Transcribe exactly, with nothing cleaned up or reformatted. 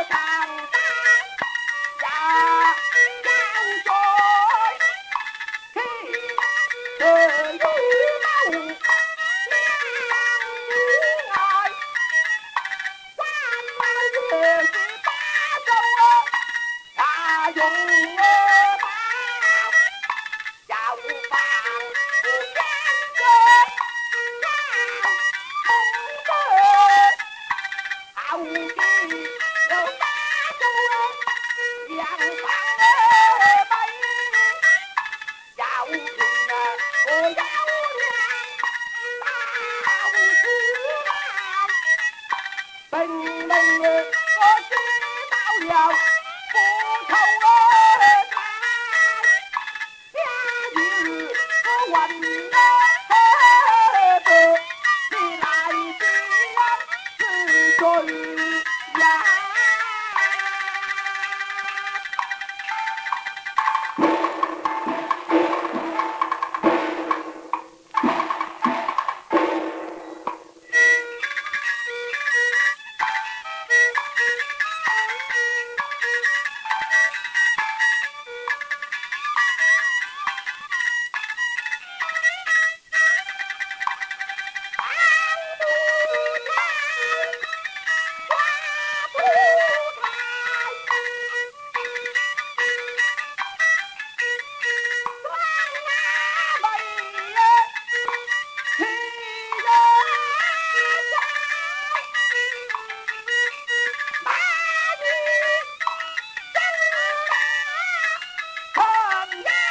thằng ta và giao trôi khi đời đu máu ngang ngài quan mai về si ta sâu ta dùng bao chào bàn của gian cơ hào kỳ đâu ta sâu vàng vàng bay vào rừng cô giáo nhang tao cứ làm bình bình có chứ tao vào cô thâu ơi ta như có hoành đó bờ thì lại tiếng trôi dài. Yeah!